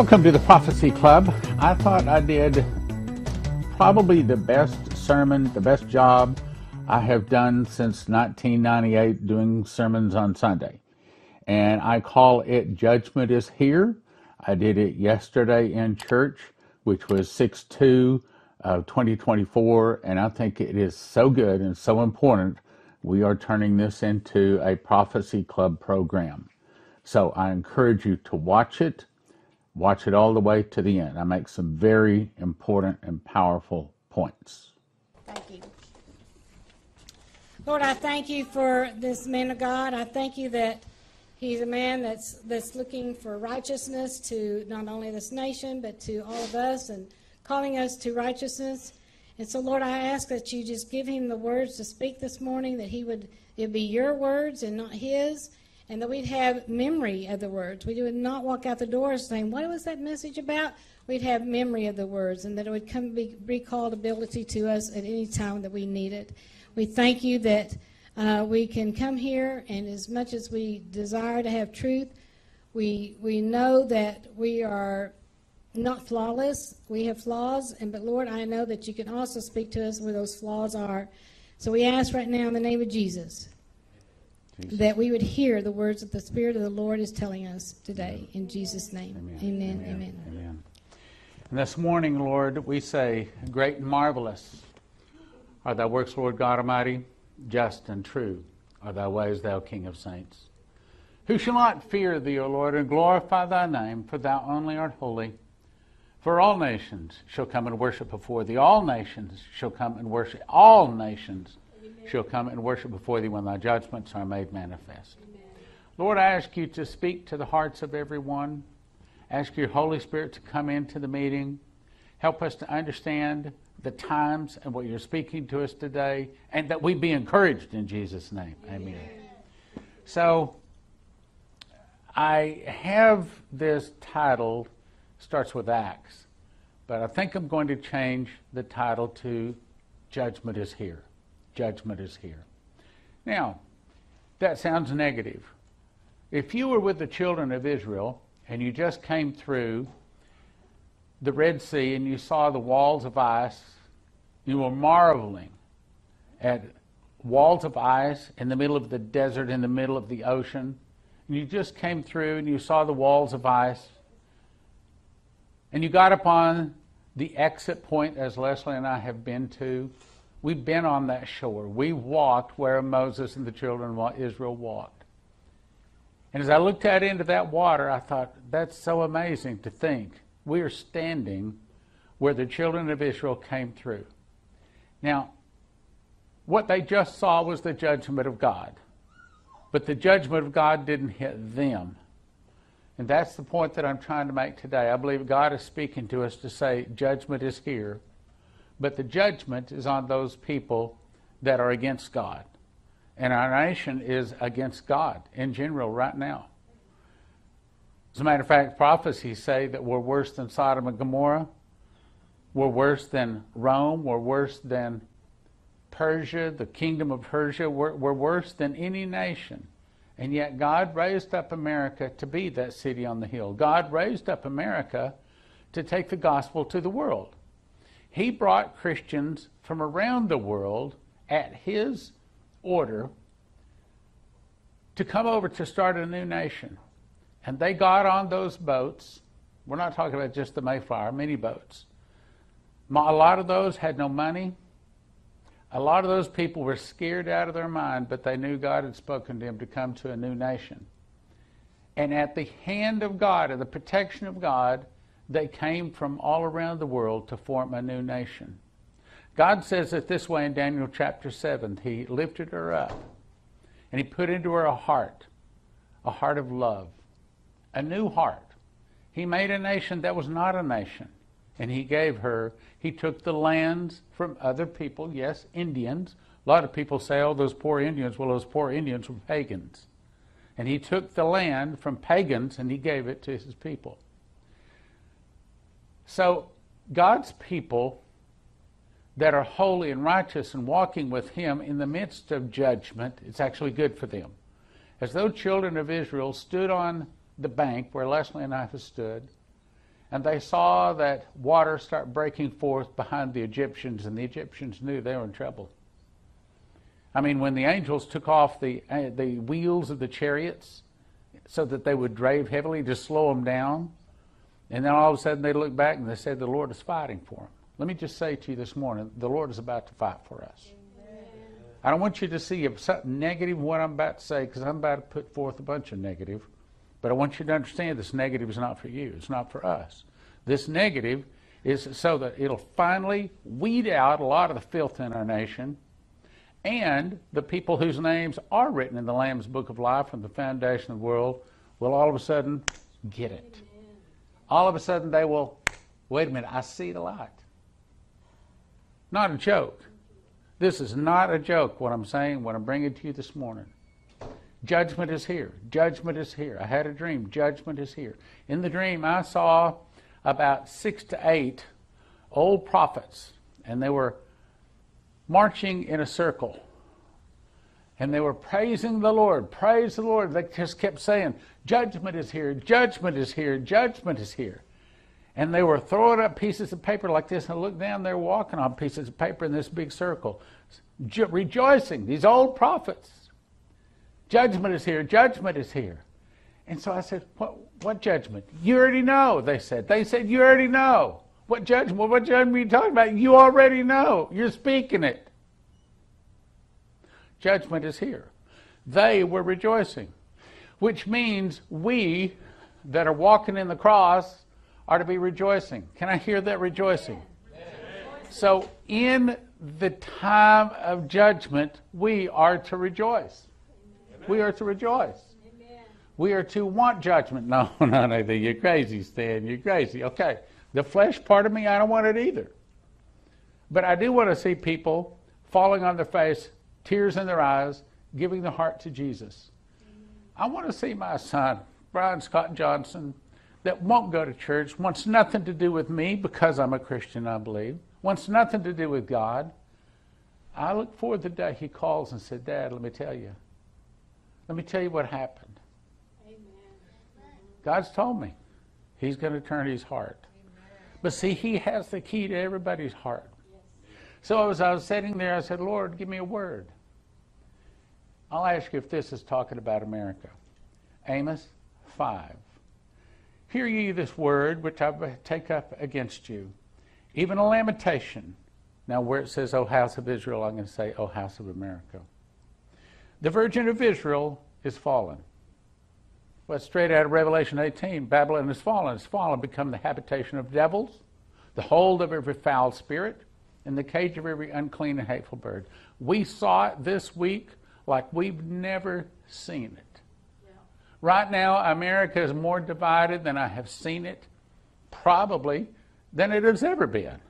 Welcome to the Prophecy Club. I thought I did probably the best sermon, the best job I have done since 1998 doing sermons on Sunday. And I call it Judgment is Here. I did it yesterday in church, which was 6/2 of 2024, and I think it is so good and so important. We are turning this into a Prophecy Club program. So I encourage you to watch it all the way to the end. I make some very important and powerful points. Thank you. Lord, I thank you for this man of God. I thank you that he's a man that's looking for righteousness to not only this nation, but to all of us and calling us to righteousness. And so, Lord, I ask that you just give him the words to speak this morning, that it'd be your words and not his, and that we'd have memory of the words. We would not walk out the door saying, what was that message about? We'd have memory of the words, and that it would be recalled ability to us at any time that we need it. We thank you that we can come here, and as much as we desire to have truth, we know that we are not flawless. We have flaws, but Lord, I know that you can also speak to us where those flaws are. So we ask right now in the name of Jesus that we would hear the words that the Spirit of the Lord is telling us today. In Jesus' name, amen. Amen. And this morning, Lord, we say, great and marvelous are thy works, Lord God Almighty. Just and true are thy ways, thou King of saints. Who shall not fear thee, O Lord, and glorify thy name, for thou only art holy. For all nations shall come and worship before thee. All nations shall come and worship. All nations shall come and worship before thee when thy judgments are made manifest. Amen. Lord, I ask you to speak to the hearts of everyone. Ask your Holy Spirit to come into the meeting. Help us to understand the times and what you're speaking to us today, and that we be encouraged in Jesus' name. Amen. So, I have this title, starts with Acts, but I think I'm going to change the title to Judgment is Here. Judgment is here. Now, that sounds negative. If you were with the children of Israel and you just came through the Red Sea and you saw the walls of ice, you were marveling at walls of ice in the middle of the desert, in the middle of the ocean, and you just came through and you saw the walls of ice, and you got upon the exit point, as Leslie and I have been to. We've been on that shore. We walked where Moses and the children of Israel walked. And as I looked out into that water, I thought, that's so amazing to think. We are standing where the children of Israel came through. Now, what they just saw was the judgment of God. But the judgment of God didn't hit them. And that's the point that I'm trying to make today. I believe God is speaking to us to say, judgment is here. But the judgment is on those people that are against God. And our nation is against God in general right now. As a matter of fact, prophecies say that we're worse than Sodom and Gomorrah. We're worse than Rome. We're worse than Persia, the kingdom of Persia. We're worse than any nation. And yet God raised up America to be that city on the hill. God raised up America to take the gospel to the world. He brought Christians from around the world at his order to come over to start a new nation. And they got on those boats. We're not talking about just the Mayflower, many boats. A lot of those had no money. A lot of those people were scared out of their mind, but they knew God had spoken to them to come to a new nation. And at the hand of God, and the protection of God, they came from all around the world to form a new nation. God says it this way in Daniel chapter 7. He lifted her up, and he put into her a heart of love, a new heart. He made a nation that was not a nation, and he took the lands from other people, yes, Indians. A lot of people say, oh, those poor Indians. Well, those poor Indians were pagans. And he took the land from pagans, and he gave it to his people. So God's people that are holy and righteous and walking with him in the midst of judgment, it's actually good for them. As those children of Israel stood on the bank where Leslie and I have stood, And they saw that water start breaking forth behind the Egyptians, and the Egyptians knew they were in trouble. I mean, when the angels took off the wheels of the chariots so that they would drive heavily to slow them down, and then all of a sudden they looked back and they said, the Lord is fighting for them. Let me just say to you this morning, the Lord is about to fight for us. Amen. I don't want you to see something negative in what I'm about to say, because I'm about to put forth a bunch of negative. But I want you to understand this negative is not for you. It's not for us. This negative is so that it'll finally weed out a lot of the filth in our nation, and the people whose names are written in the Lamb's Book of Life from the foundation of the world will all of a sudden get it. Amen. All of a sudden they will, wait a minute, I see the light. Not a joke. This is not a joke, what I'm saying, what I'm bringing to you this morning. Judgment is here. Judgment is here. I had a dream. Judgment is here. In the dream, I saw about 6 to 8 old prophets, and they were marching in a circle. And they were praising the Lord. Praise the Lord. They just kept saying, judgment is here. Judgment is here. Judgment is here. And they were throwing up pieces of paper like this, and I looked down, they were walking on pieces of paper in this big circle, rejoicing, these old prophets. Judgment is here, judgment is here. And so I said, what judgment? You already know, they said. They said, you already know. What judgment? What judgment are you talking about? You already know. You're speaking it. Judgment is here. They were rejoicing, which means we that are walking in the cross are to be rejoicing. Can I hear that rejoicing? Yes. So in the time of judgment, we are to rejoice. Amen. We are to rejoice. Amen. We are to want judgment. No, you're crazy, Stan. You're crazy. Okay, the flesh part of me, I don't want it either. But I do want to see people falling on their face, tears in their eyes, giving their heart to Jesus. Amen. I want to see my son, Brian Scott Johnson, that won't go to church, wants nothing to do with me because I'm a Christian, I believe, wants nothing to do with God. I look forward to the day he calls and said, Dad, let me tell you what happened. Amen. God's told me he's going to turn his heart. Amen. But see, he has the key to everybody's heart. Yes. So as I was sitting there, I said, Lord, give me a word. I'll ask you if this is talking about America. Amos 5. Hear ye this word which I take up against you, even a lamentation. Now where it says, O house of Israel, I'm going to say, O house of America. The virgin of Israel is fallen. Well, straight out of Revelation 18, Babylon is fallen. It's fallen, become the habitation of devils, the hold of every foul spirit, and the cage of every unclean and hateful bird. We saw it this week like we've never seen it. Right now, America is more divided than I have seen it, probably, than it has ever been.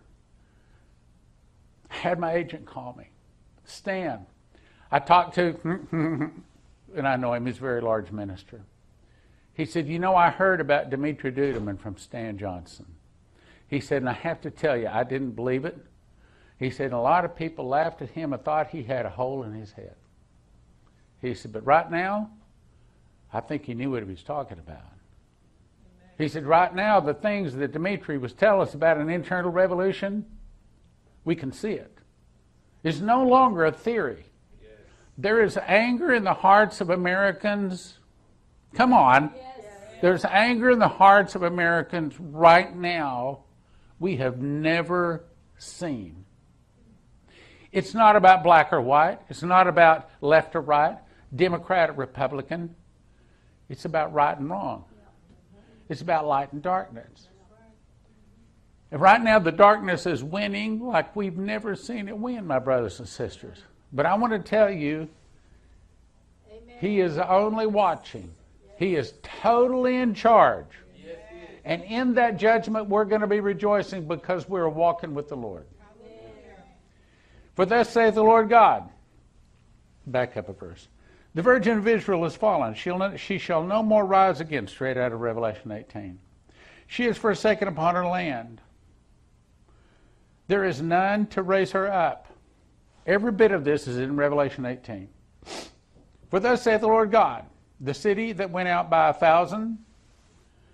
I had my agent call me. Stan. I talked to, and I know him, he's a very large minister. He said, I heard about Dimitri Duduman from Stan Johnson. He said, and I have to tell you, I didn't believe it. He said, a lot of people laughed at him and thought he had a hole in his head. He said, but right now, I think he knew what he was talking about. Amen. He said, right now, the things that Dimitri was telling us about an internal revolution, we can see it. It's no longer a theory. Yes. There is anger in the hearts of Americans. Come on. Yes. There's anger in the hearts of Americans right now we have never seen. It's not about black or white. It's not about left or right, Democrat or Republican. It's about right and wrong. It's about light and darkness. And right now the darkness is winning like we've never seen it win, my brothers and sisters. But I want to tell you, Amen. He is only watching. He is totally in charge. And in that judgment we're going to be rejoicing because we're walking with the Lord. Amen. For thus saith the Lord God. Back up a verse. The virgin of Israel is fallen. She shall no more rise again, straight out of Revelation 18. She is forsaken upon her land. There is none to raise her up. Every bit of this is in Revelation 18. For thus saith the Lord God, the city that went out by 1,000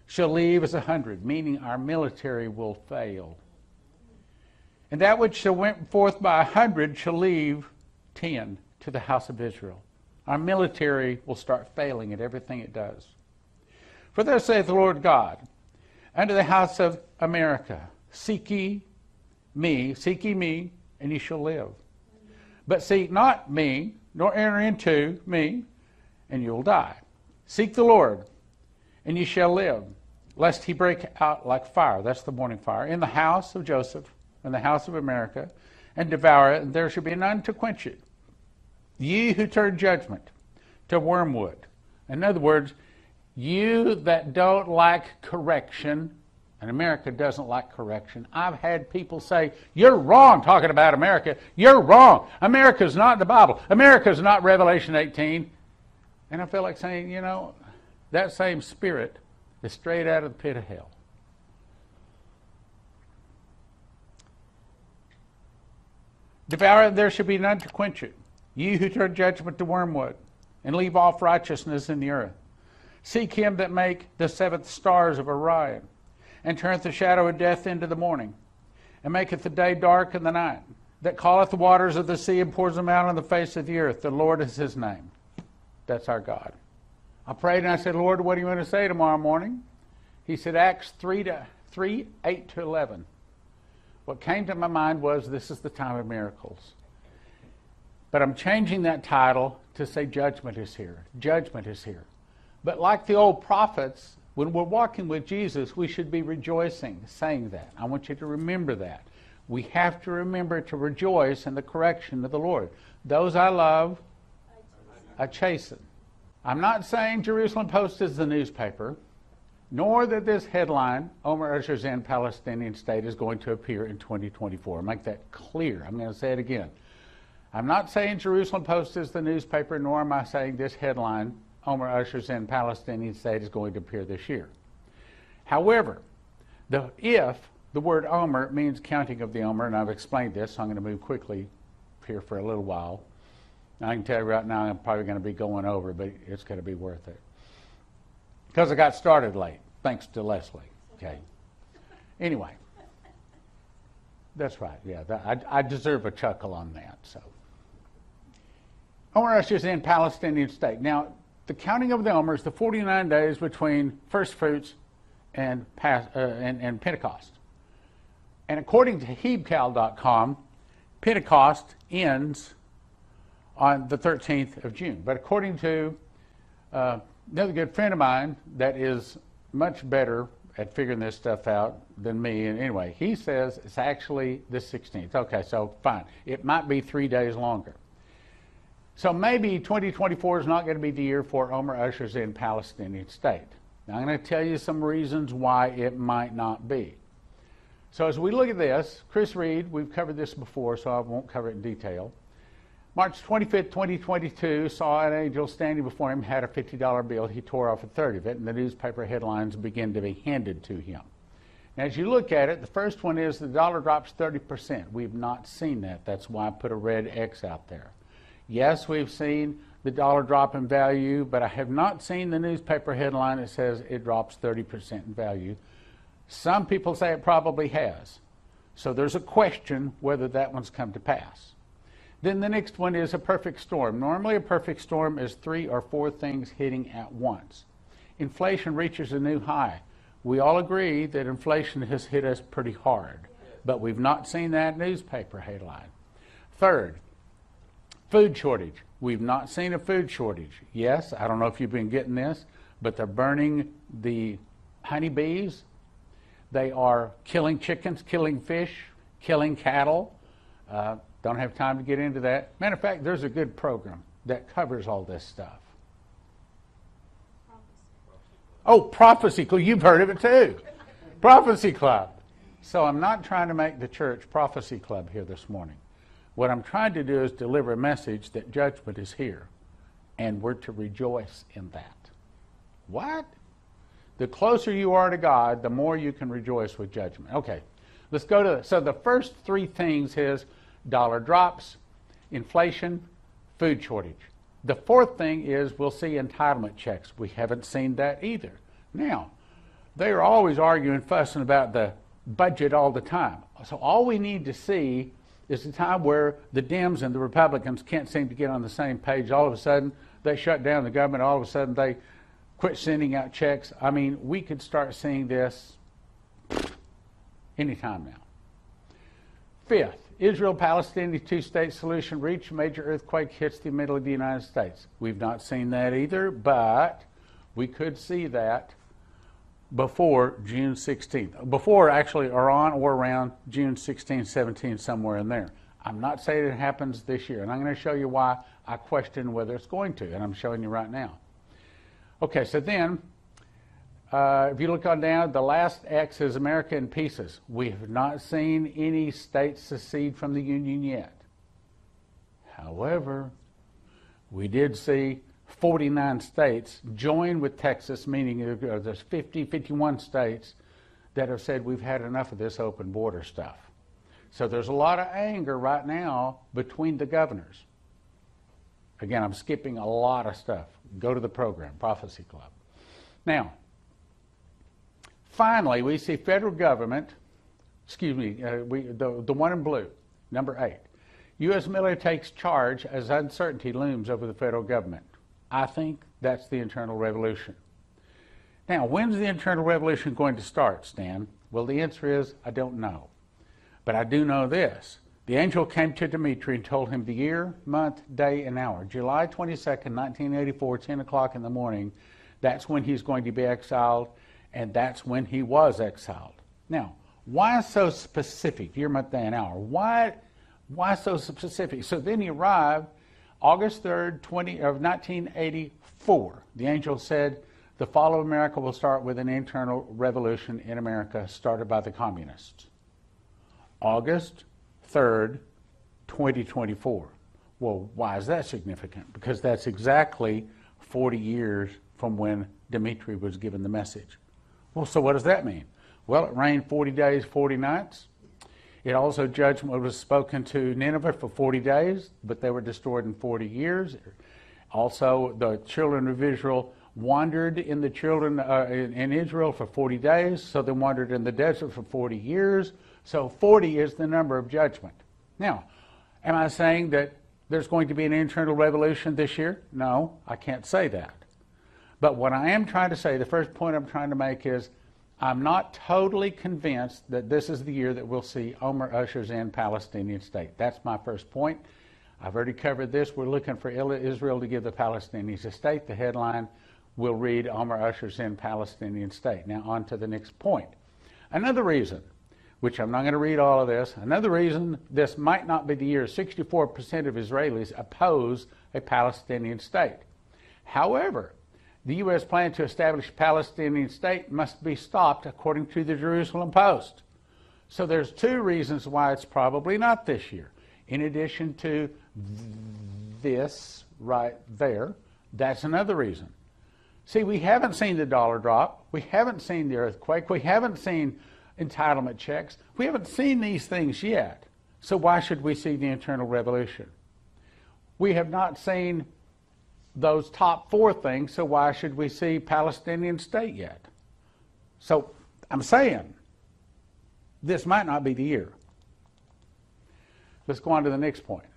shall leave as 100, meaning our military will fail. And that which shall went forth by 100 shall leave 10 to the house of Israel. Our military will start failing at everything it does. For thus saith the Lord God, unto the house of America, seek ye me, and ye shall live. But seek not me, nor enter into me, and you will die. Seek the Lord, and ye shall live, lest he break out like fire, that's the morning fire, in the house of Joseph, in the house of America, and devour it, and there shall be none to quench it. Ye who turn judgment to wormwood. In other words, you that don't like correction, and America doesn't like correction. I've had people say, you're wrong talking about America. You're wrong. America's not the Bible. America's not Revelation 18. And I feel like saying, you know, that same spirit is straight out of the pit of hell. Devour it, there shall be none to quench it. Ye who turn judgment to wormwood, and leave off righteousness in the earth. Seek him that make the 7 stars of Orion, and turneth the shadow of death into the morning, and maketh the day dark and the night, that calleth the waters of the sea and pours them out on the face of the earth. The Lord is his name. That's our God. I prayed and I said, Lord, what do you want to say tomorrow morning? He said, Acts 3, 8 to 11. What came to my mind was, this is the time of miracles. But I'm changing that title to say judgment is here. Judgment is here. But like the old prophets, when we're walking with Jesus, we should be rejoicing, saying that. I want you to remember that. We have to remember to rejoice in the correction of the Lord. Those I love, I chasten. I'm not saying Jerusalem Post is the newspaper, nor that this headline, Omar ushers in Palestinian state, is going to appear in 2024. Make that clear. I'm going to say it again. I'm not saying Jerusalem Post is the newspaper, nor am I saying this headline, Omar ushers in Palestinian state, is going to appear this year. However, if the word Omer means counting of the Omer, and I've explained this, so I'm going to move quickly here for a little while. I can tell you right now I'm probably going to be going over, but it's going to be worth it. Because I got started late, thanks to Leslie. Okay. Anyway, that's right. Yeah, I deserve a chuckle on that. So, Omer ushers in Palestinian state. Now, the counting of the Omer is the 49 days between first fruits and Pentecost. And according to Hebcal.com, Pentecost ends on the 13th of June. But according to another good friend of mine that is much better at figuring this stuff out than me, and anyway, he says it's actually the 16th. Okay, so fine. It might be 3 days longer. So maybe 2024 is not going to be the year for Omer ushers in Palestinian state. Now I'm going to tell you some reasons why it might not be. So as we look at this, Chris Reed, we've covered this before, so I won't cover it in detail. March 25th, 2022, saw an angel standing before him, had a $50 bill. He tore off a third of it, and the newspaper headlines began to be handed to him. Now, as you look at it, the first one is the dollar drops 30%. We've not seen that. That's why I put a red X out there. Yes, we've seen the dollar drop in value, but I have not seen the newspaper headline that says it drops 30% in value. Some people say it probably has. So there's a question whether that one's come to pass. Then the next one is a perfect storm. Normally a perfect storm is 3 or 4 things hitting at once. Inflation reaches a new high. We all agree that inflation has hit us pretty hard, but we've not seen that newspaper headline. Third, food shortage. We've not seen a food shortage. Yes, I don't know if you've been getting this, but they're burning the honeybees. They are killing chickens, killing fish, killing cattle. Don't have time to get into that. Matter of fact, there's a good program that covers all this stuff. Oh, Prophecy Club. You've heard of it too. Prophecy Club. So I'm not trying to make the church Prophecy Club here this morning. What I'm trying to do is deliver a message that judgment is here, and we're to rejoice in that. What? The closer you are to God, the more you can rejoice with judgment. Okay, let's go to, so the first 3 things is dollar drops, inflation, food shortage. The 4th thing is we'll see entitlement checks. We haven't seen that either. Now, they are always arguing, fussing about the budget all the time. So all we need to see is a time where the Dems and the Republicans can't seem to get on the same page. All of a sudden, they shut down the government. All of a sudden, they quit sending out checks. I mean, we could start seeing this anytime now. Fifth, Israel-Palestinian two-state solution reached. Major earthquake hits the middle of the United States. We've not seen that either, but we could see that before June 16th. Before, actually, or on or around June 16, 17, somewhere in there. I'm not saying it happens this year, and I'm going to show you why I question whether it's going to, and I'm showing you right now. Okay, so then, if you look on down, the last X is America in pieces. We have not seen any states secede from the Union yet. However, we did see 49 states join with Texas, meaning there's 51 states that have said we've had enough of this open border stuff. So there's a lot of anger right now between the governors. Again, I'm skipping a lot of stuff. Go to the program, Prophecy Club. Now, finally, we see federal government, the one in blue, number 8. U.S. military takes charge as uncertainty looms over the federal government. I think that's the internal revolution. Now, when's the internal revolution going to start, Stan? Well, the answer is, I don't know. But I do know this. The angel came to Dimitri and told him the year, month, day, and hour. July 22nd, 1984, 10 o'clock in the morning, that's when he's going to be exiled, and that's when he was exiled. Now, why so specific, year, month, day, and hour? Why so specific? So then he arrived August 3rd, 1984. The angel said, the fall of America will start with an internal revolution in America started by the communists. August 3rd, 2024. Well, why is that significant? Because that's exactly 40 years from when Dimitri was given the message. Well, so what does that mean? Well, it rained 40 days, 40 nights. It also, judgment was spoken to Nineveh for 40 days, but they were destroyed in 40 years. Also, the children of Israel wandered in Israel for 40 days, so they wandered in the desert for 40 years. So 40 is the number of judgment. Now, am I saying that there's going to be an internal revolution this year? No, I can't say that. But what I am trying to say, the first point I'm trying to make is, I'm not totally convinced that this is the year that we'll see Omar ushers in Palestinian state. That's my first point. I've already covered this. We're looking for Israel to give the Palestinians a state. The headline will read, Omar ushers in Palestinian state. Now on to the next point. Another reason, which I'm not going to read all of this, another reason this might not be the year, 64% of Israelis oppose a Palestinian state. However, the U.S. plan to establish a Palestinian state must be stopped according to the Jerusalem Post. So there's two reasons why it's probably not this year. In addition to this right there, that's another reason. See, we haven't seen the dollar drop. We haven't seen the earthquake. We haven't seen entitlement checks. We haven't seen these things yet. So why should we see the internal revolution? We have not seen those top 4 things, so why should we see Palestinian state yet? So I'm saying this might not be the year. Let's go on to the next point.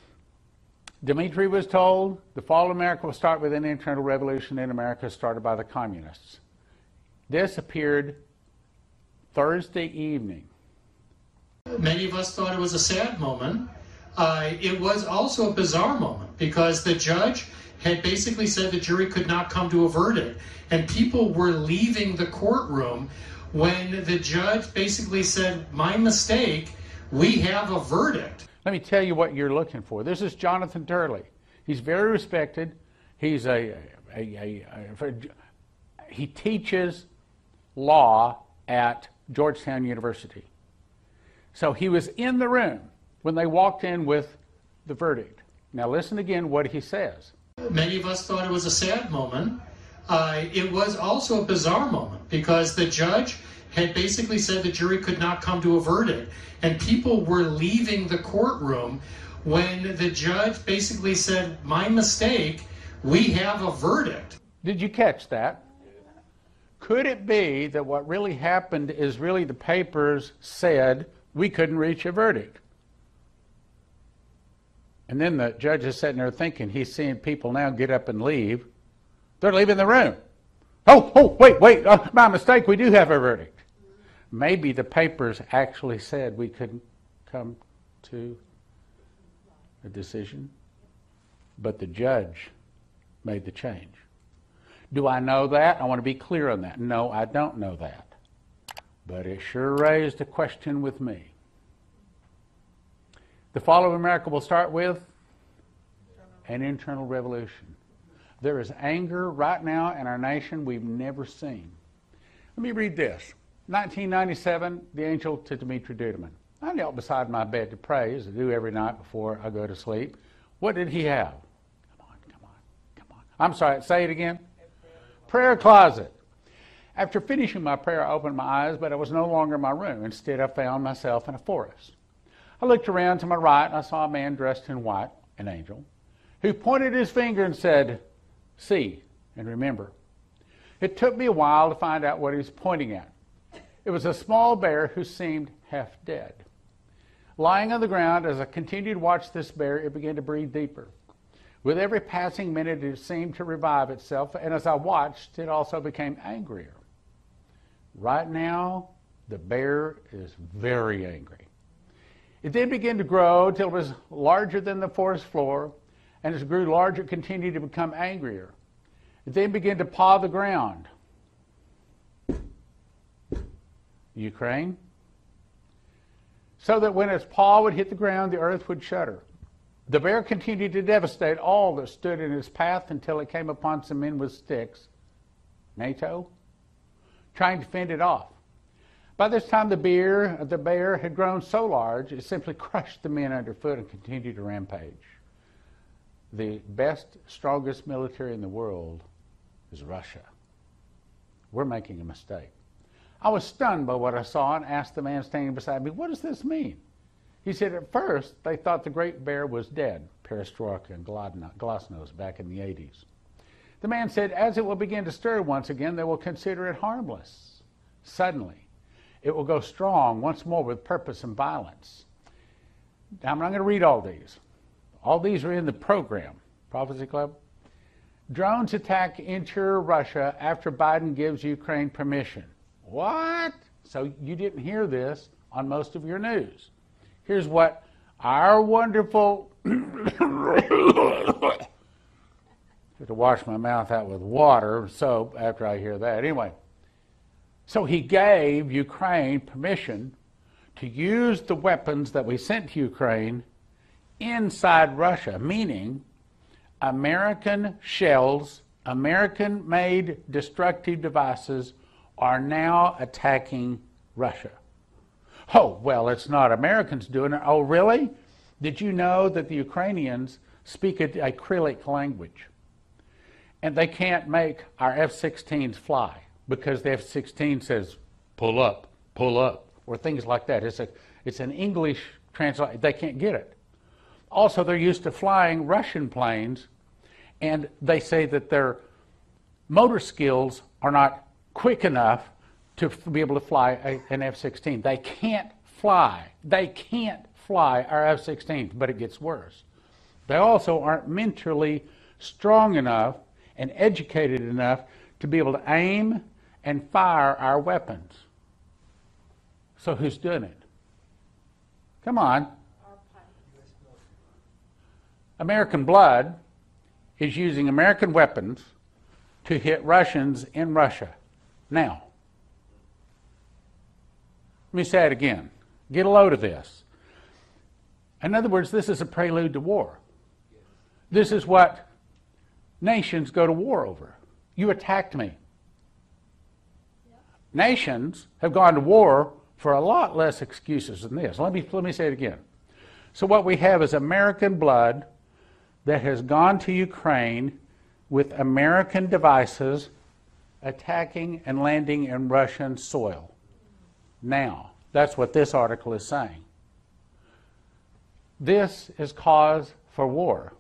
Dimitri was told the fall of America will start with an internal revolution in America started by the communists. This appeared Thursday evening. Many of us thought it was a sad moment. It was also a bizarre moment because the judge had basically said the jury could not come to a verdict, and people were leaving the courtroom when the judge basically said, my mistake, we have a verdict. Let me tell you what you're looking for. This is Jonathan Turley. He's very respected. He's he teaches law at Georgetown University. So he was in the room when they walked in with the verdict. Now listen again what he says. Many of us thought it was a sad moment. It was also a bizarre moment because the judge had basically said the jury could not come to a verdict, and people were leaving the courtroom when the judge basically said, my mistake, we have a verdict. Did you catch that? Could it be that what really happened is really the papers said we couldn't reach a verdict? And then the judge is sitting there thinking he's seeing people now get up and leave. They're leaving the room. Oh, wait, my mistake, we do have a verdict. Maybe the papers actually said we couldn't come to a decision, but the judge made the change. Do I know that? I want to be clear on that. No, I don't know that. But it sure raised a question with me. The fall of America will start with an internal revolution. There is anger right now in our nation we've never seen. Let me read this. 1997, the angel to Dimitri Duduman. I knelt beside my bed to pray, as I do every night before I go to sleep. What did he have? Come on. I'm sorry, say it again. Prayer closet. After finishing my prayer, I opened my eyes, but I was no longer in my room. Instead, I found myself in a forest. I looked around to my right, and I saw a man dressed in white, an angel, who pointed his finger and said, "See and remember." It took me a while to find out what he was pointing at. It was a small bear who seemed half dead. Lying on the ground, as I continued to watch this bear, it began to breathe deeper. With every passing minute, it seemed to revive itself, and as I watched, it also became angrier. Right now, the bear is very angry. It then began to grow till it was larger than the forest floor, and as it grew larger, it continued to become angrier. It then began to paw the ground. Ukraine? So that when its paw would hit the ground, the earth would shudder. The bear continued to devastate all that stood in its path until it came upon some men with sticks, NATO, trying to fend it off. By this time, the bear had grown so large, it simply crushed the men underfoot and continued to rampage. The best, strongest military in the world is Russia. We're making a mistake. I was stunned by what I saw and asked the man standing beside me, "What does this mean?" He said at first they thought the great bear was dead, Perestroika and Glasnost back in the 80s. The man said, as it will begin to stir once again, they will consider it harmless. Suddenly, it will go strong once more with purpose and violence. Now, I'm not going to read all these. All these are in the program, Prophecy Club. Drones attack interior Russia after Biden gives Ukraine permission. What? So you didn't hear this on most of your news. Here's what our wonderful... I have to wash my mouth out with water, soap, after I hear that. Anyway, so he gave Ukraine permission to use the weapons that we sent to Ukraine inside Russia, meaning American shells, American-made destructive devices are now attacking Russia. Oh, well, it's not Americans doing it. Oh, really? Did you know that the Ukrainians speak an acrylic language? And they can't make our F-16s fly because the F-16 says, pull up, or things like that. It's an English translation. They can't get it. Also, they're used to flying Russian planes, and they say that their motor skills are not quick enough to be able to fly an F-16. They can't fly. They can't fly our F-16s, but it gets worse. They also aren't mentally strong enough and educated enough to be able to aim and fire our weapons. So who's doing it? Come on. American blood is using American weapons to hit Russians in Russia. Now, let me say it again. Get a load of this. In other words, this is a prelude to war. This is what nations go to war over. You attacked me. Nations have gone to war for a lot less excuses than this. Let me say it again. So what we have is American blood that has gone to Ukraine with American devices attacking and landing in Russian soil. Now, that's what this article is saying. This is cause for war.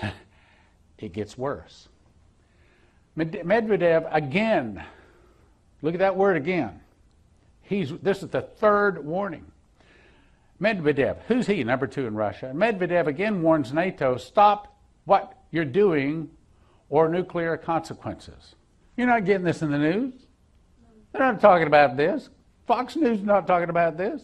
It gets worse. Medvedev again Look at that word again. This is the third warning. Medvedev, who's he? Number 2 in Russia. Medvedev again warns NATO, stop what you're doing or nuclear consequences. You're not getting this in the news. They're not talking about this. Fox News is not talking about this.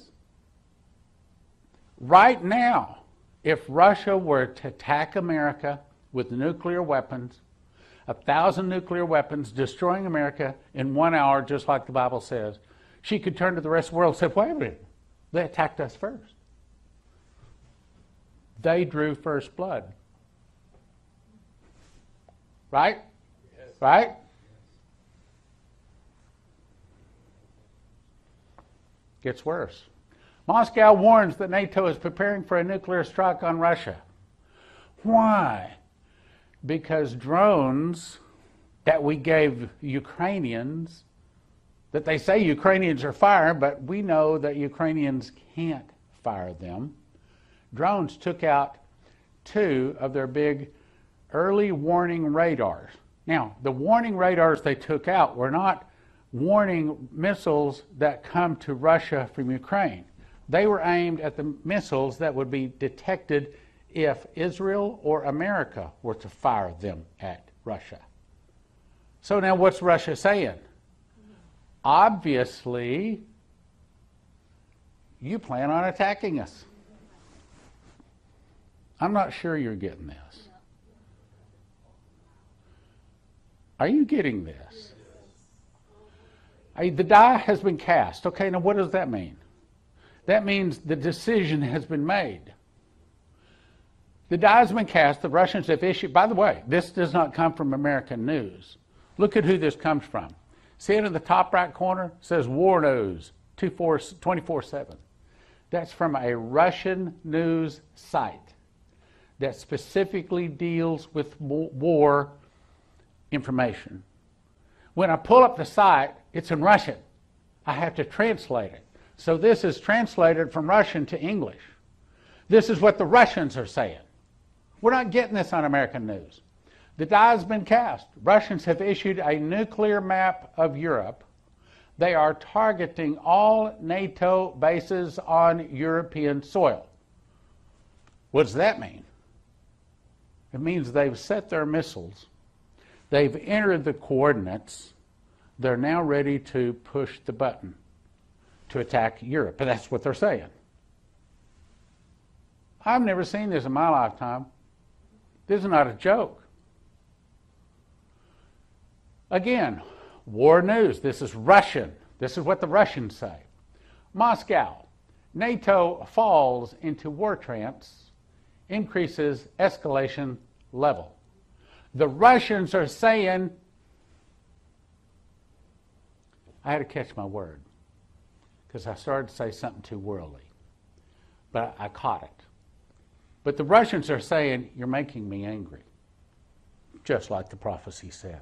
Right now, if Russia were to attack America with nuclear weapons, 1,000 nuclear weapons destroying America in 1 hour, just like the Bible says, she could turn to the rest of the world and say, wait a minute, they attacked us first. They drew first blood. Right? Yes. Right? Gets worse. Moscow warns that NATO is preparing for a nuclear strike on Russia. Why? Because drones that we gave Ukrainians, that they say Ukrainians are firing, but we know that Ukrainians can't fire them. Drones took out 2 of their big early warning radars. Now, the warning radars they took out were not warning missiles that come to Russia from Ukraine. They were aimed at the missiles that would be detected if Israel or America were to fire them at Russia. So now what's Russia saying? Obviously, you plan on attacking us. I'm not sure you're getting this. Are you getting this? The die has been cast. Okay, now what does that mean? That means the decision has been made. The die has been cast. The Russians have issued, by the way, this does not come from American news. Look at who this comes from. See it in the top right corner? It says War News 24/7. That's from a Russian news site that specifically deals with war information. When I pull up the site, it's in Russian. I have to translate it. So this is translated from Russian to English. This is what the Russians are saying. We're not getting this on American news. The die has been cast. Russians have issued a nuclear map of Europe. They are targeting all NATO bases on European soil. What does that mean? It means they've set their missiles. They've entered the coordinates. They're now ready to push the button to attack Europe. But that's what they're saying. I've never seen this in my lifetime. This is not a joke. Again, war news. This is Russian. This is what the Russians say. Moscow. NATO falls into war trance, increases escalation level. The Russians are saying, I had to catch my word because I started to say something too worldly, but I caught it. But the Russians are saying, you're making me angry, just like the prophecy said.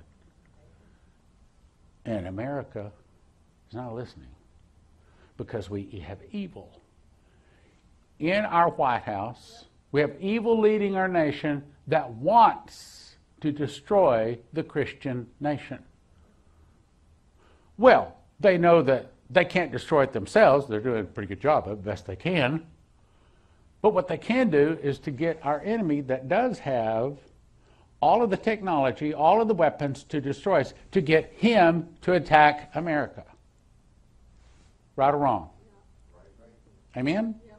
And America is not listening because we have evil in our White House. We have evil leading our nation that wants to destroy the Christian nation. Well, they know that they can't destroy it themselves. They're doing a pretty good job of it, best they can. But what they can do is to get our enemy that does have all of the technology, all of the weapons to destroy us, to get him to attack America. Right or wrong? Right. Amen? Yep.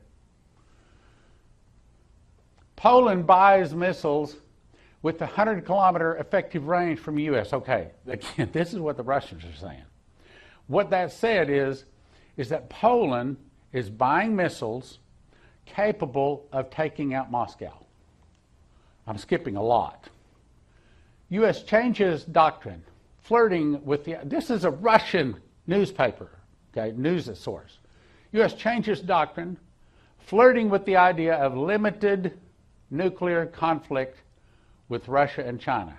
Poland buys missiles with a 100-kilometer effective range from the U.S. Okay, again, this is what the Russians are saying. What that said is that Poland is buying missiles capable of taking out Moscow. I'm skipping a lot. U.S. changes doctrine, flirting with the... This is a Russian newspaper, okay, news source. U.S. changes doctrine, flirting with the idea of limited nuclear conflict with Russia and China.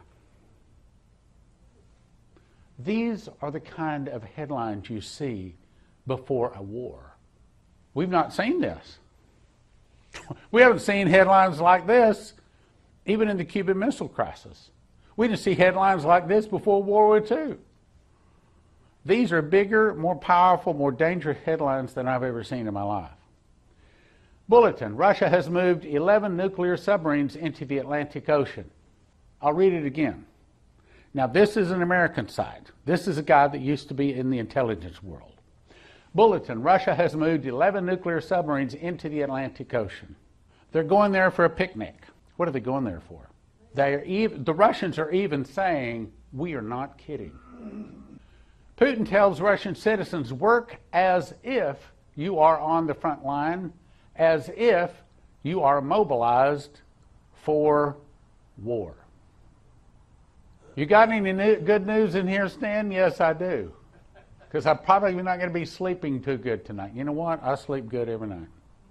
These are the kind of headlines you see before a war. We've not seen this. We haven't seen headlines like this even in the Cuban Missile Crisis. We didn't see headlines like this before World War II. These are bigger, more powerful, more dangerous headlines than I've ever seen in my life. Bulletin: Russia has moved 11 nuclear submarines into the Atlantic Ocean. I'll read it again. Now, this is an American site. This is a guy that used to be in the intelligence world. Bulletin: Russia has moved 11 nuclear submarines into the Atlantic Ocean. They're going there for a picnic. What are they going there for? The Russians are even saying, we are not kidding. Putin tells Russian citizens, work as if you are on the front line, as if you are mobilized for war. You got any good news in here, Stan? Yes, I do. Because I'm probably not going to be sleeping too good tonight. You know what? I sleep good every night.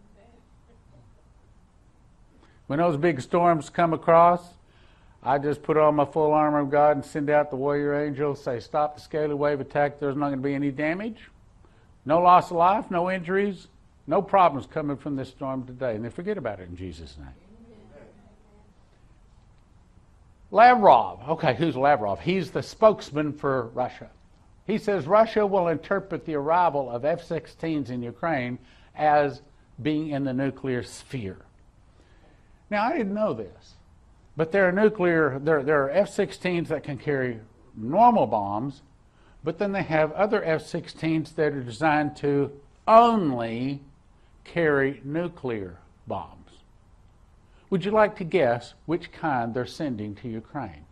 When those big storms come across, I just put on my full armor of God and send out the warrior angels, say, stop the scaly wave attack. There's not going to be any damage. No loss of life, no injuries, no problems coming from this storm today. And then forget about it in Jesus' name. Lavrov. Okay, who's Lavrov? He's the spokesman for Russia. He says Russia will interpret the arrival of F-16s in Ukraine as being in the nuclear sphere. Now, I didn't know this, but there are F-16s that can carry normal bombs, but then they have other F-16s that are designed to only carry nuclear bombs. Would you like to guess which kind they're sending to Ukraine?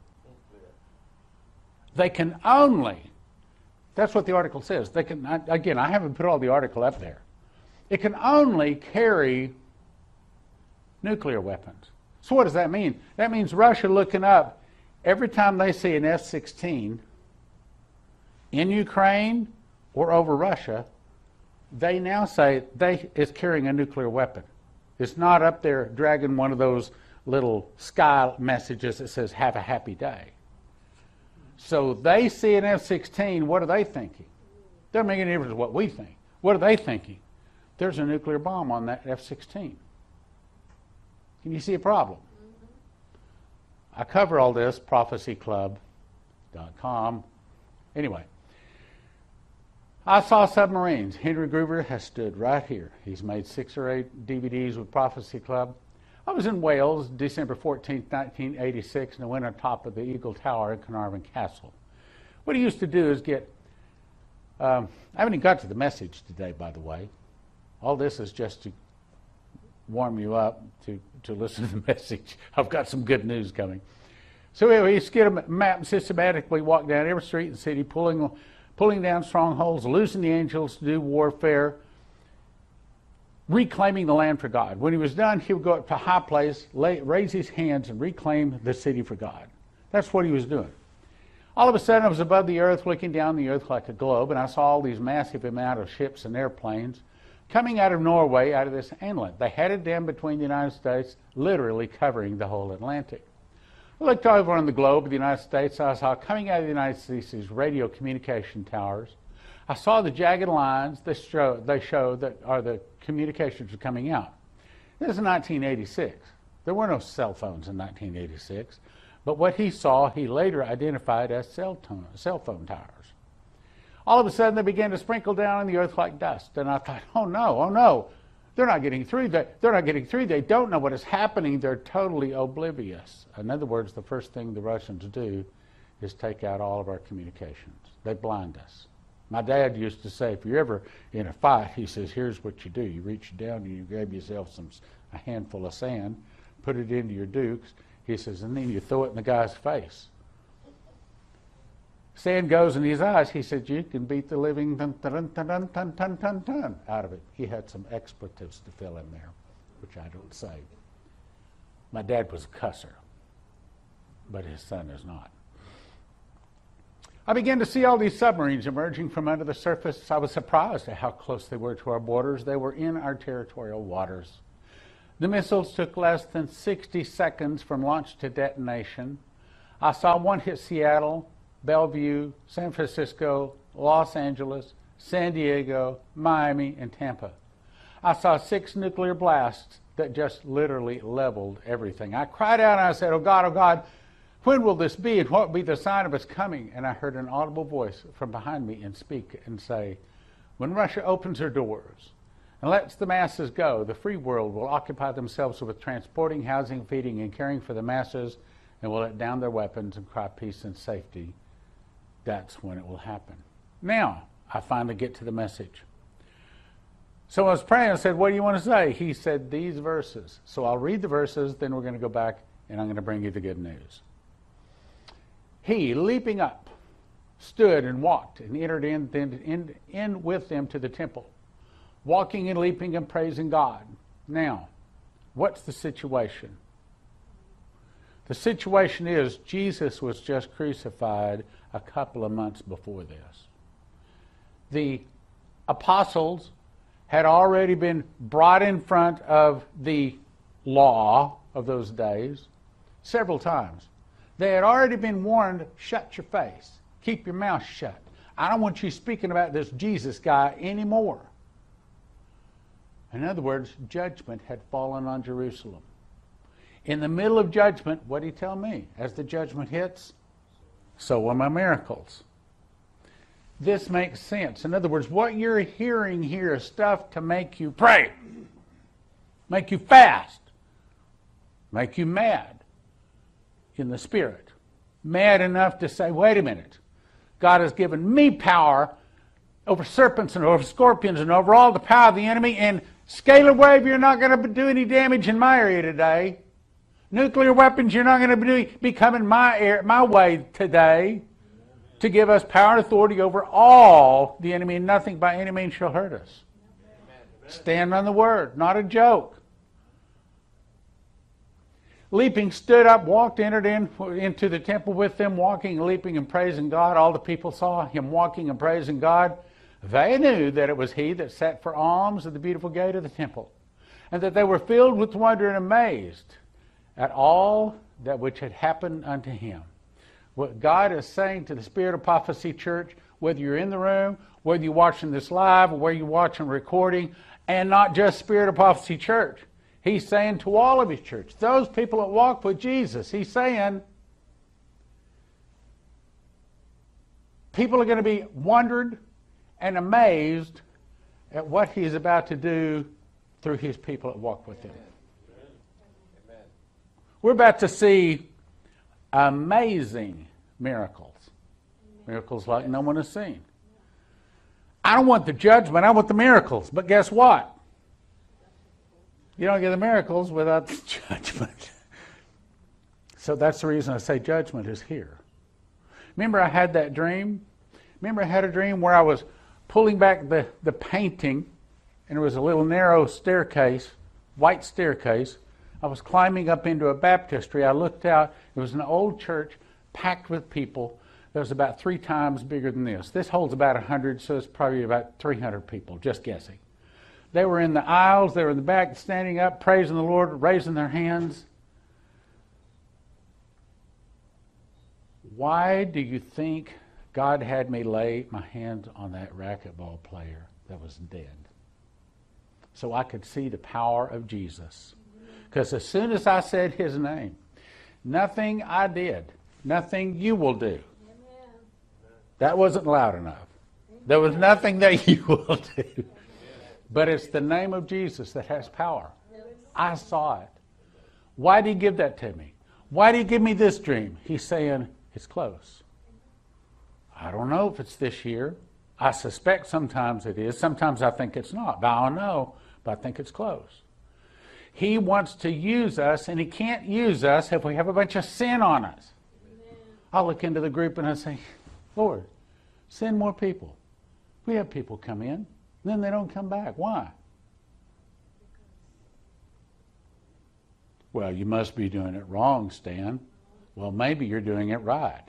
They can only, that's what the article says. They can, again, I haven't put all the article up there. It can only carry nuclear weapons. So what does that mean? That means Russia looking up, every time they see an F-16 in Ukraine or over Russia, they now say it's carrying a nuclear weapon. It's not up there dragging one of those little sky messages that says, have a happy day. So they see an F-16, what are they thinking? Doesn't make any difference what we think. What are they thinking? There's a nuclear bomb on that F-16. Can you see a problem? I cover all this, prophecyclub.com. Anyway, I saw submarines. Henry Gruver has stood right here. He's made 6 or 8 DVDs with Prophecy Club. I was in Wales December 14th, 1986, and I went on top of the Eagle Tower in Carnarvon Castle. What he used to do is get, I haven't even got to the message today, by the way. All this is just to warm you up to listen to the message. I've got some good news coming. So anyway, he get a map and systematically walk down every street in the city, pulling down strongholds, losing the angels to do warfare, reclaiming the land for God. When he was done, he would go up to a high place, raise his hands, and reclaim the city for God. That's what he was doing. All of a sudden, I was above the earth, looking down the earth like a globe, and I saw all these massive amount of ships and airplanes coming out of Norway, out of this inlet. They headed down between the United States, literally covering the whole Atlantic. I looked over on the globe of the United States. I saw coming out of the United States these radio communication towers. I saw the jagged lines that show that are the communications are coming out. This is 1986. There were no cell phones in 1986, but what he saw, he later identified as cell phone towers. All of a sudden, they began to sprinkle down on the earth like dust, and I thought, oh no, they're not getting through. They're not getting through. They don't know what is happening. They're totally oblivious. In other words, the first thing the Russians do is take out all of our communications. They blind us. My dad used to say, if you're ever in a fight, he says, here's what you do. You reach down and you grab yourself a handful of sand, put it into your dukes. He says, and then you throw it in the guy's face. Sand goes in his eyes. He said, you can beat the living out of it. He had some expletives to fill in there, which I don't say. My dad was a cusser, but his son is not. I began to see all these submarines emerging from under the surface. I was surprised at how close they were to our borders. They were in our territorial waters. The missiles took less than 60 seconds from launch to detonation. I saw one hit Seattle, Bellevue, San Francisco, Los Angeles, San Diego, Miami, and Tampa. I saw 6 nuclear blasts that just literally leveled everything. I cried out and I said, oh God, When will this be, and what will be the sign of its coming? And I heard an audible voice from behind me and speak and say, when Russia opens her doors and lets the masses go, the free world will occupy themselves with transporting, housing, feeding, and caring for the masses, and will let down their weapons and cry peace and safety. That's when it will happen. Now, I finally get to the message. So I was praying, I said, what do you want to say? He said, these verses. So I'll read the verses, then we're going to go back, and I'm going to bring you the good news. He, leaping up, stood and walked and entered in with them to the temple, walking and leaping and praising God. Now, what's the situation? The situation is Jesus was just crucified a couple of months before this. The apostles had already been brought in front of the law of those days several times. They had already been warned, shut your face, keep your mouth shut. I don't want you speaking about this Jesus guy anymore. In other words, judgment had fallen on Jerusalem. In the middle of judgment, what did he tell me? As the judgment hits, so will my miracles. This makes sense. In other words, what you're hearing here is stuff to make you pray, make you fast, make you mad in the spirit. Mad enough to say, wait a minute, God has given me power over serpents and over scorpions and over all the power of the enemy, and scalar wave, you're not going to do any damage in my area today. Nuclear weapons, you're not going to be coming my way today to give us power and authority over all the enemy, and nothing by any means shall hurt us. Stand on the word, not a joke. Leaping, stood up, walked, entered into the temple with them, walking, leaping, and praising God. All the people saw him walking and praising God. They knew that it was he that sat for alms at the beautiful gate of the temple, and that they were filled with wonder and amazed at all that which had happened unto him. What God is saying to the Spirit of Prophecy Church, whether you're in the room, whether you're watching this live, or whether you're watching recording, and not just Spirit of Prophecy Church, he's saying to all of his church, those people that walk with Jesus, he's saying, people are going to be wondered and amazed at what he's about to do through his people that walk with him. Amen. We're about to see amazing miracles. Miracles like no one has seen. I don't want the judgment, I want the miracles. But guess what? You don't get the miracles without the judgment. So that's the reason I say judgment is here. Remember I had that dream? Remember I had a dream where I was pulling back the painting, and there was a little narrow staircase, white staircase. I was climbing up into a baptistry. I looked out. It was an old church packed with people. That was about 3 times bigger than this. This holds about 100, so it's probably about 300 people, just guessing. They were in the aisles. They were in the back, standing up, praising the Lord, raising their hands. Why do you think God had me lay my hands on that racquetball player that was dead? So I could see the power of Jesus. Because as soon as I said his name, nothing I did, nothing you will do. Amen. That wasn't loud enough. There was nothing that you will do. But it's the name of Jesus that has power. I saw it. Why did he give that to me? Why did he give me this dream? He's saying, it's close. I don't know if it's this year. I suspect sometimes it is. Sometimes I think it's not. But I don't know. But I think it's close. He wants to use us, and he can't use us if we have a bunch of sin on us. Amen. I'll look into the group and I say, Lord, send more people. We have people come in, then they don't come back. Why? Well, you must be doing it wrong, Stan. Well, maybe you're doing it right.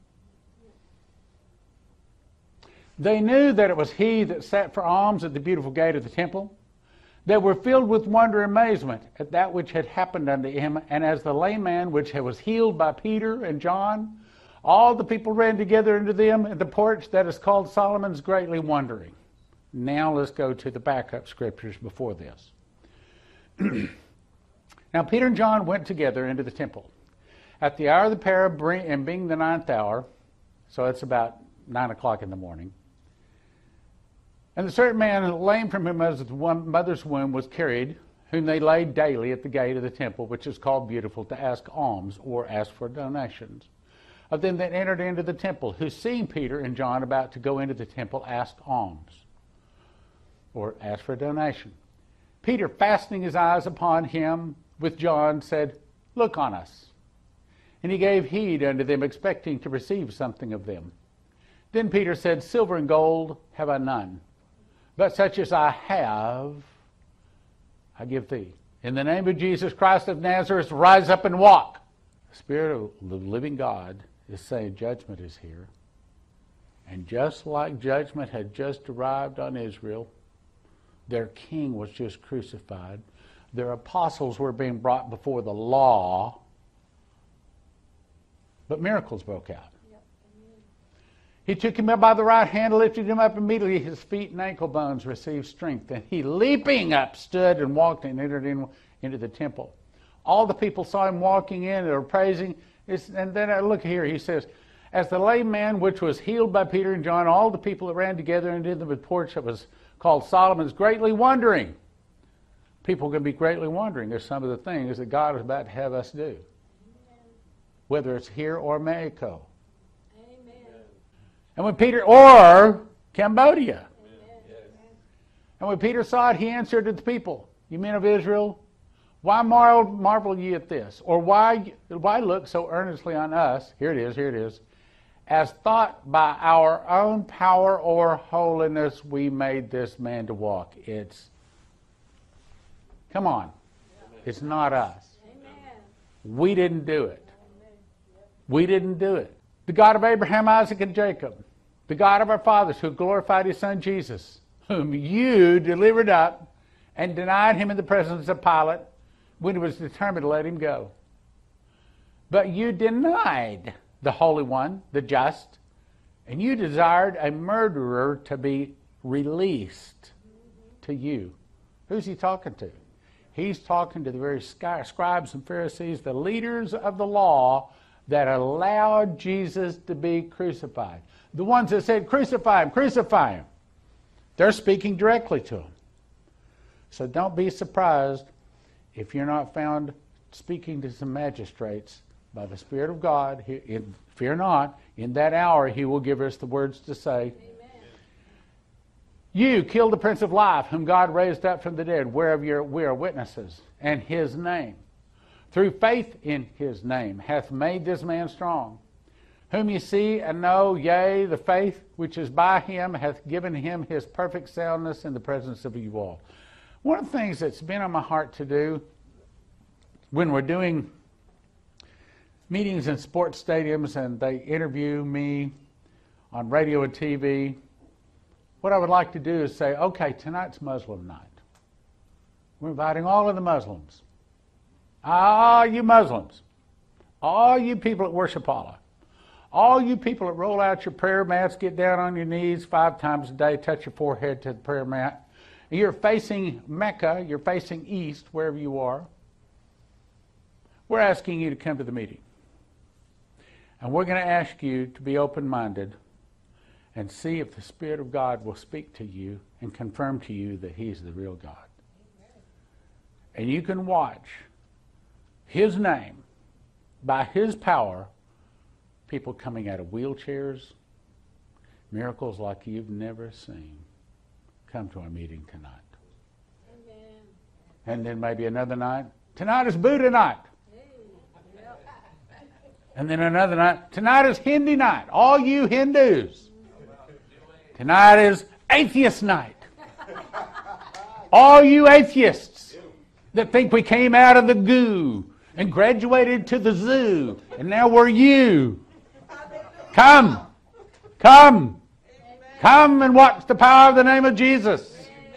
They knew that it was he that sat for alms at the beautiful gate of the temple. They were filled with wonder and amazement at that which had happened unto him. And as the lame man which was healed by Peter and John, all the people ran together unto them at the porch that is called Solomon's, greatly wondering. Now let's go to the backup scriptures before this. Now Peter and John went together into the temple. At the hour of the prayer, and being the 9th hour, so it's about 9 o'clock in the morning, and a certain man, lame from his mother's womb, was carried, whom they laid daily at the gate of the temple, which is called Beautiful, to ask alms or ask for donations. Of them that entered into the temple, who seeing Peter and John about to go into the temple, asked alms or asked for a donation. Peter, fastening his eyes upon him with John, said, "Look on us." And he gave heed unto them, expecting to receive something of them. Then Peter said, "Silver and gold have I none, but such as I have, I give thee. In the name of Jesus Christ of Nazareth, rise up and walk." The Spirit of the living God is saying judgment is here. And just like judgment had just arrived on Israel, their king was just crucified, their apostles were being brought before the law, but miracles broke out. He took him up by the right hand, lifted him up immediately. His feet and ankle bones received strength. And he, leaping up, stood and walked and entered into the temple. All the people saw him walking in and were praising. And then look here, he says, as the lame man which was healed by Peter and John, all the people that ran together into the porch that was called Solomon's, greatly wondering. People can be greatly wondering. There's some of the things that God is about to have us do, whether it's here or Mexico. And when Peter, or Cambodia. And when Peter saw it, he answered to the people, "You men of Israel, why marvel ye at this? Or why look so earnestly on us?" Here it is. "As thought by our own power or holiness we made this man to walk." Come on. It's not us. We didn't do it. We didn't do it. The God of Abraham, Isaac, and Jacob, the God of our fathers, who glorified his son Jesus, whom you delivered up and denied him in the presence of Pilate when it was determined to let him go. But you denied the Holy One, the just, and you desired a murderer to be released to you. Who's he talking to? He's talking to the very scribes and Pharisees, the leaders of the law, that allowed Jesus to be crucified. The ones that said, "Crucify him, crucify him." They're speaking directly to him. So don't be surprised if you're not found speaking to some magistrates by the Spirit of God. Fear not, in that hour he will give us the words to say. Amen. "You killed the Prince of Life, whom God raised up from the dead, whereof we are witnesses, and his name, through faith in his name, hath made this man strong, whom ye see and know, yea, the faith which is by him hath given him his perfect soundness in the presence of you all." One of the things that's been on my heart to do when we're doing meetings in sports stadiums and they interview me on radio and TV, what I would like to do is say, okay, tonight's Muslim night. We're inviting all of the Muslims. All you Muslims, all you people that worship Allah, all you people that roll out your prayer mats, get down on your knees 5 times a day, touch your forehead to the prayer mat. You're facing Mecca, you're facing east, wherever you are. We're asking you to come to the meeting. And we're going to ask you to be open-minded and see if the Spirit of God will speak to you and confirm to you that he's the real God. And you can watch his name, by his power, people coming out of wheelchairs, miracles like you've never seen. Come to our meeting tonight. Amen. And then maybe another night. Tonight is Buddha night. And then another night. Tonight is Hindi night. All you Hindus. Tonight is atheist night. All you atheists that think we came out of the goo and graduated to the zoo, and now we're you. Come. Come. Come and watch the power of the name of Jesus.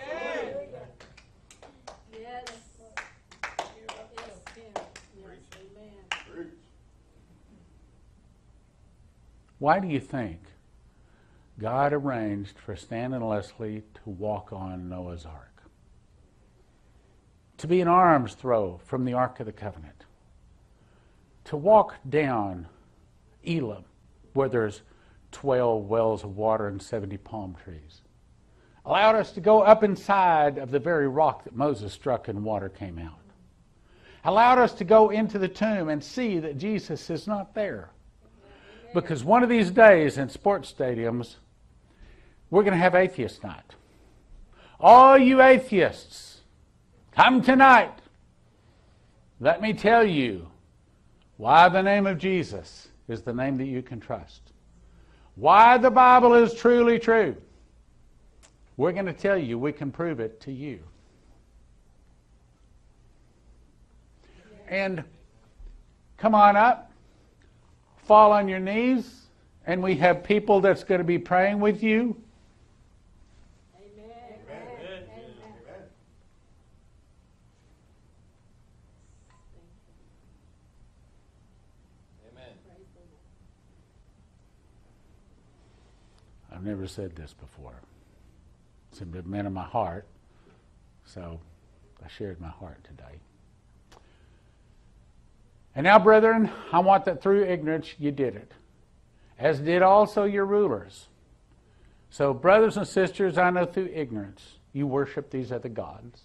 Why do you think God arranged for Stan and Leslie to walk on Noah's Ark? To be an arm's throw from the Ark of the Covenant. to walk down Elim, where there's 12 wells of water and 70 palm trees. Allowed us to go up inside of the very rock that Moses struck and water came out. Allowed us to go into the tomb and see that Jesus is not there. Because one of these days in sports stadiums, we're going to have atheist night. All you atheists, come tonight. Let me tell you why the name of Jesus is the name that you can trust. Why the Bible is truly true. We're going to tell you, we can prove it to you. And come on up, fall on your knees, and we have people that's going to be praying with you. Amen. Amen. Amen. Amen. I've never said this before. It's been in my heart, so I shared my heart today. And now, brethren, I want that through ignorance you did it, as did also your rulers. So, brothers and sisters, I know through ignorance you worship these other gods.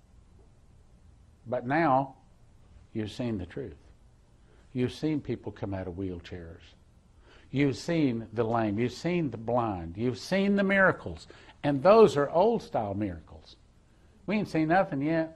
But now, you've seen the truth. You've seen people come out of wheelchairs. You've seen the lame. You've seen the blind. You've seen the miracles. And those are old-style miracles. We ain't seen nothing yet.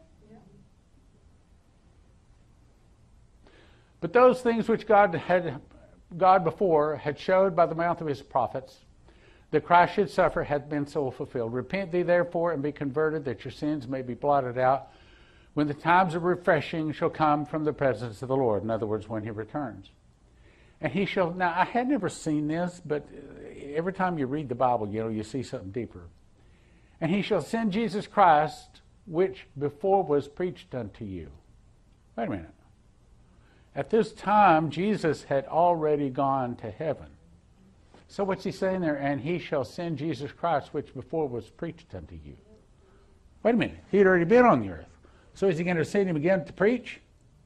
But those things which God before had showed by the mouth of his prophets, that Christ should suffer, hath been so fulfilled. Repent thee therefore and be converted, that your sins may be blotted out, when the times of refreshing shall come from the presence of the Lord. In other words, when he returns. And he shall, now I had never seen this, but every time you read the Bible, you see something deeper. And he shall send Jesus Christ, which before was preached unto you. Wait a minute. At this time, Jesus had already gone to heaven. So what's he saying there? And he shall send Jesus Christ, which before was preached unto you. Wait a minute. He had already been on the earth. So is he going to send him again to preach?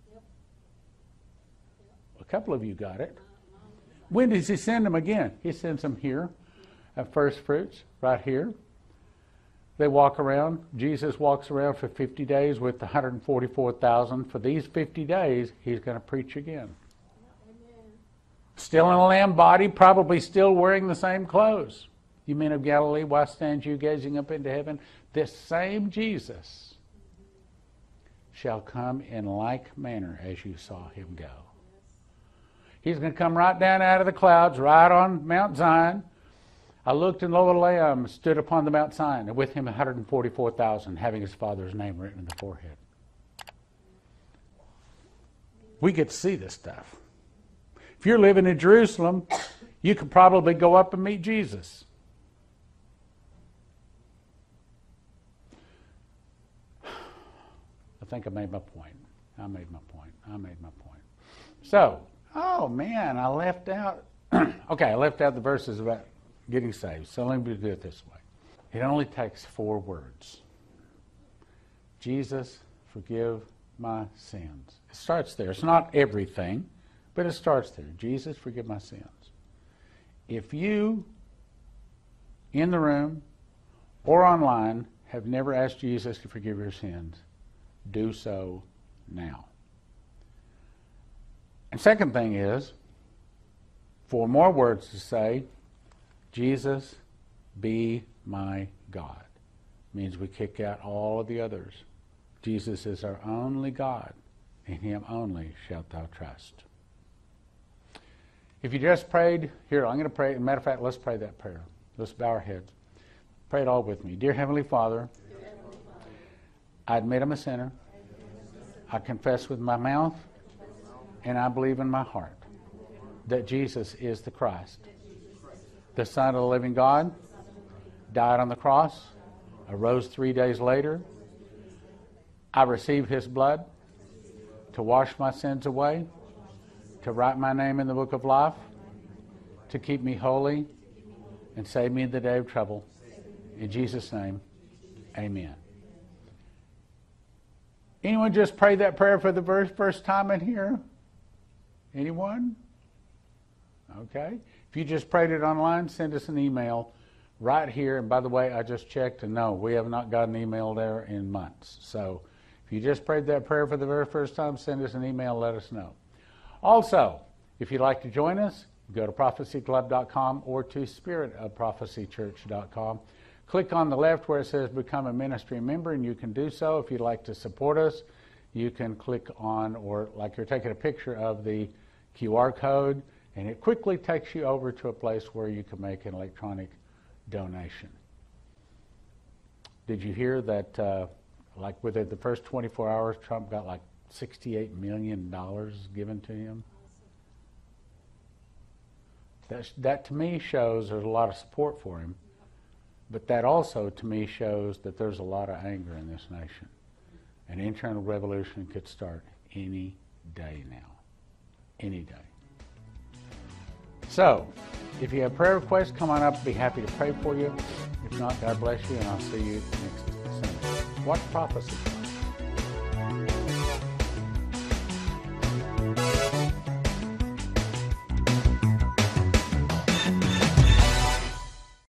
A couple of you got it. When does he send them again? He sends them here at First Fruits, right here. They walk around. Jesus walks around for 50 days with 144,000. For these 50 days, he's going to preach again. Amen. Still in a lamb body, probably still wearing the same clothes. You men of Galilee, why stand you gazing up into heaven? This same Jesus shall come in like manner as you saw him go. He's going to come right down out of the clouds, right on Mount Zion. I looked, and lo, a lamb stood upon the Mount Zion, and with him 144,000, having his Father's name written in the forehead. We get to see this stuff. If you're living in Jerusalem, you could probably go up and meet Jesus. I think I made my point. I made my point. So, oh man, I left out. Okay, I left out the verses about getting saved. So let me do it this way. It only takes 4 words. Jesus, forgive my sins. It starts there. It's not everything, but it starts there. Jesus, forgive my sins. If you, in the room or online, have never asked Jesus to forgive your sins, do so now. And second thing is, 4 more words to say, Jesus, be my God. Means we kick out all of the others. Jesus is our only God. In him only shalt thou trust. If you just prayed, here, I'm going to pray. As a matter of fact, let's pray that prayer. Let's bow our heads. Pray it all with me. Dear Heavenly Father, I admit I'm a sinner. I confess with my mouth, and I believe in my heart that Jesus is the Christ, the Son of the living God, died on the cross, arose 3 days later. I received his blood to wash my sins away, to write my name in the book of life, to keep me holy, and save me in the day of trouble. In Jesus' name, amen. Anyone just pray that prayer for the first time in here? Anyone? Okay. If you just prayed it online, send us an email right here. And by the way, I just checked, and no, we have not got an email there in months. So if you just prayed that prayer for the very first time, send us an email, let us know. Also, if you'd like to join us, go to prophecyclub.com or to spiritofprophecychurch.com. Click on the left where it says Become a Ministry Member, and you can do so. If you'd like to support us, you can click on, or like you're taking a picture of the QR code, and it quickly takes you over to a place where you can make an electronic donation. Did you hear that, like within the first 24 hours, Trump got like $68 million given to him? That to me shows there's a lot of support for him. But that also, to me, shows that there's a lot of anger in this nation. An internal revolution could start any day now. Any day. So, if you have prayer requests, come on up. I'd be happy to pray for you. If not, God bless you, and I'll see you next Sunday. Watch Prophecy.